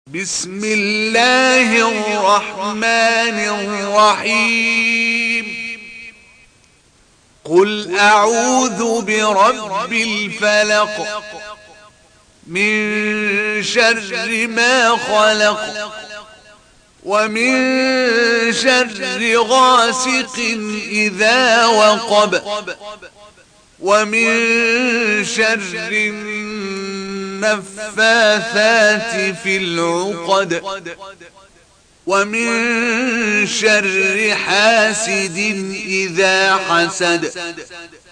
بسم الله الرحمن الرحيم قل أعوذ برب الفلق من شر ما خلق ومن شر غاسق إذا وقب ومن شر النفاثات في العقد ومن شر حاسد إذا حسد